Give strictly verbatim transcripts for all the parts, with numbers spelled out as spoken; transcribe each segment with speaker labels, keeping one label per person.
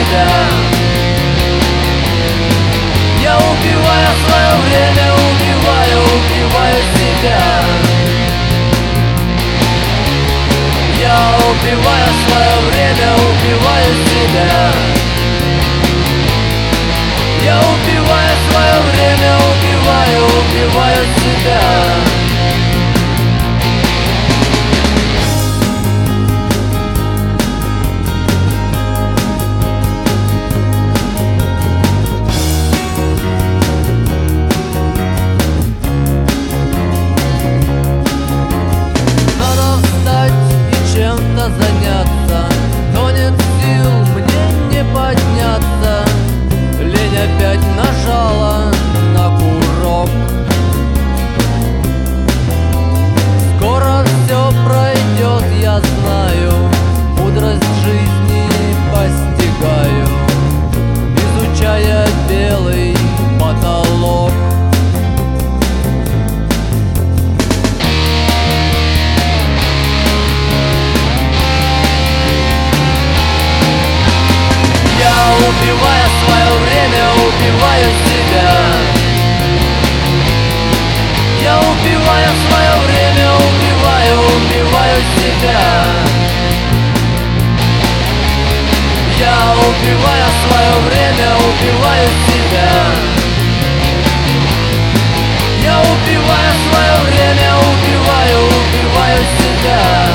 Speaker 1: себя. Я убиваю свое время, убиваю, убиваю себя. Я убиваю свое время, убиваю себя. Я убиваю свое время, убиваю, убиваю себя. Заняться, но нет сил мне не подняться. Лень опять нажала на курок. Скоро все пройдет, я знаю, мудрость жизни постигаю, изучая белый потолок. Убивая свое время, убиваю себя. Я убиваю свое время, убиваю, убиваю себя. Я убиваю свое время, убиваю себя. Я убиваю свое время, убиваю, убиваю себя.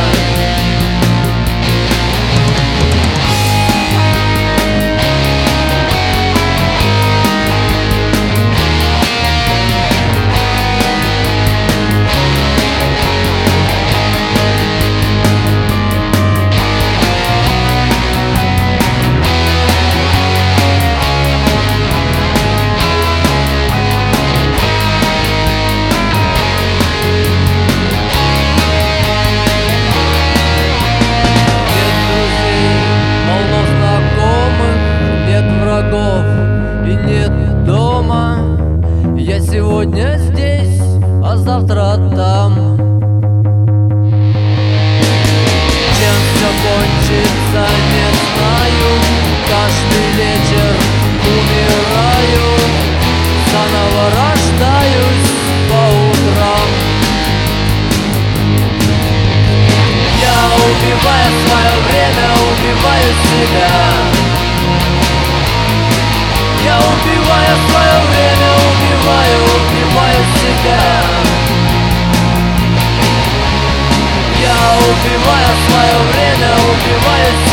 Speaker 1: И нет дома. Я сегодня здесь, а завтра там. Чем все кончится, не знаю. Каждый вечер умираю, заново рождаюсь по утрам. Я убиваю свое время, убиваю себя. Я убиваю свое время, убиваю, убиваю себя. Я убиваю свое время, убиваю себя.